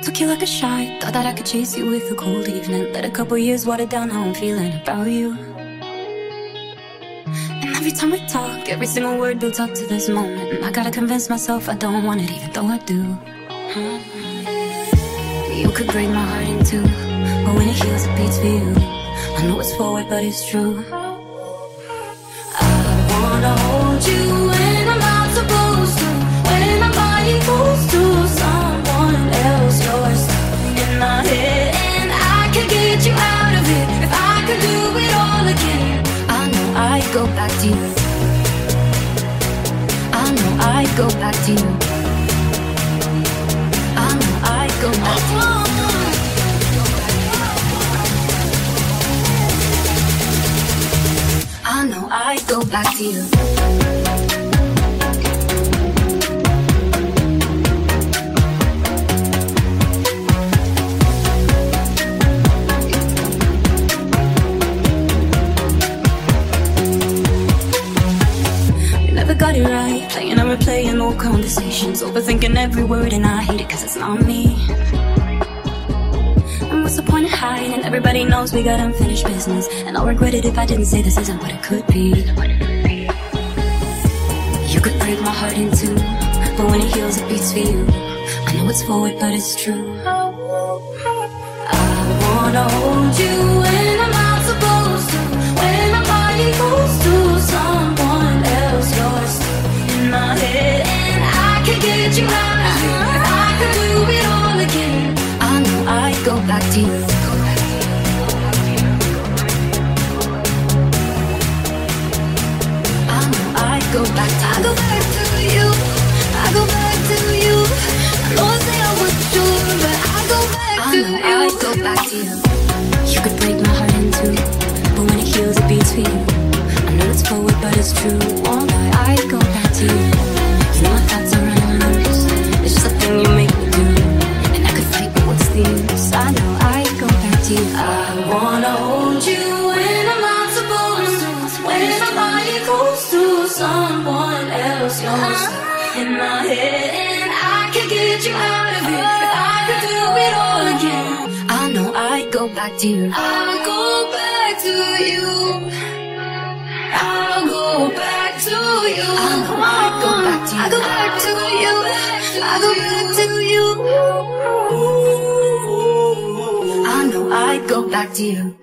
Took you like a shot, thought that I could chase you with a cold evening. Let a couple years water down how I'm feeling about you. And every time we talk, every single word builds up to this moment. And I gotta convince myself I don't want it, even though I do. You could break my heart in two, but when it heals it beats for you. I know it's forward but it's true. I wanna hold you when I'm not supposed to, when my body goes to someone else. You're stuck in my head and I can get you out of it. If I could do it all again, I know I'd go back to you. I know I'd go back to you. I know I'd go back to you. I know I'd go back to you. We never got it right, playing and replaying old conversations, overthinking every word, and I hate it cause it's not me. And what's the point of hiding? Everybody knows we got unfinished business, and I'll regret it if I didn't say this isn't what it could be. You could break my heart in two, but when it heals it beats for you. I know it's forward but it's true. I wanna hold you when I'm not supposed to, when my body goes to someone else. You're stuck in my head and I can get you out of here. If I could do it all again, I know I'd go back to you. I know I'd go back to you. I go back to you. I go back to you. I know I say I was sure, but I go back to you. I'd go back to you. You could break my heart in two, but when it heals it beats for you. I know it's forward but it's true. Oh, I'd go back to you. You know my thoughts are running loose. It's just a thing you make me do, and I could fight but what's the use? I know I'd go back to you. I wanna hold you when I'm not supposed to, when my body goes to someone else. You're stuck in my head and I can get you out of it. If I could do it all again, I know I'd go back to you. I'll go back to you. I'll go back to you. I know I'd go back to you. I'll go back to you. I'll go back to you. I know I'd go back to you.